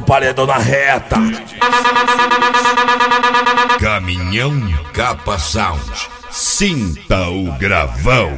paredão na reta. Caminhão Capa Sound, sinta o gravão.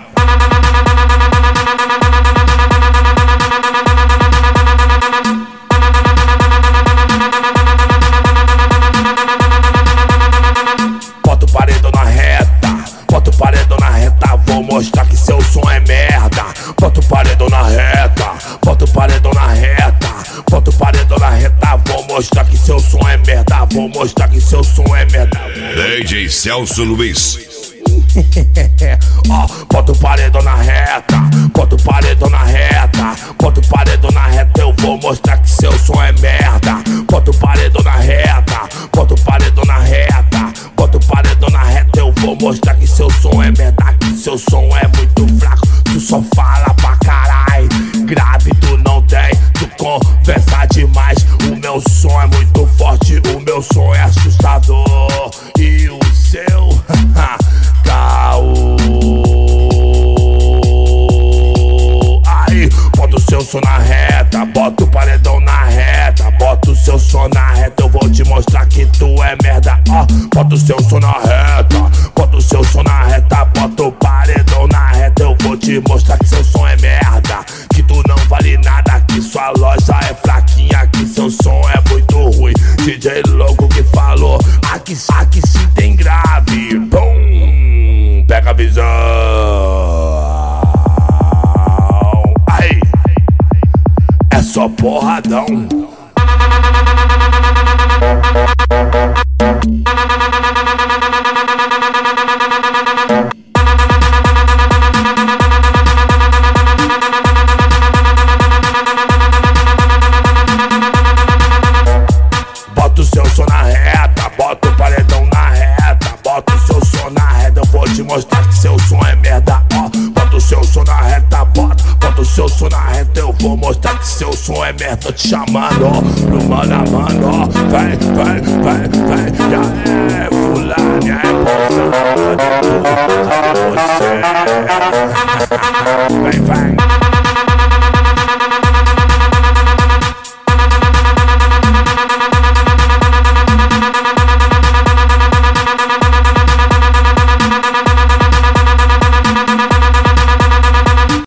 Bota o paredão na reta, bota o paredão na reta, vou mostrar que seu som é merda. Bota o paredão na reta, bota o paredão na reta, bota o paredão na reta, vou mostrar que seu som é merda, vou mostrar que seu som é merda. DJ Celso Luiz. Bota o paredão na reta, bota o paredão na reta, bota o paredão na reta, eu vou mostrar que seu som é merda. Bota o paredão na reta, bota o paredão na reta, bota o paredão na reta, eu vou mostrar que seu som é merda, que seu som é muito fraco. Tu só fala pra carai, grave tu não tem, tu conversa demais. O meu som é muito forte, o meu som é assustador. E o seu, caô. Aí, bota o seu som na reta, bota o paredão na reta, bota o seu som na reta, eu vou te mostrar que tu é merda. Bota o seu som na reta, bota o seu som na reta, bota o paredão na reta, eu vou te mostrar que seu som é merda, que tu não vale nada, que sua loja é fraquinha, que seu som é muito ruim. DJ louco que falou, aqui sim tem grave. Bum, pega a visão. Aí, é só porradão. Bota o seu som na reta, bota o paredão na reta, bota o seu som na reta, eu vou te mostrar que seu som é merda. Bota o seu som na reta, bota o seu som na reta, eu vou mostrar que seu som é merda. Tô te chamando, no mano a mano, vem, já é.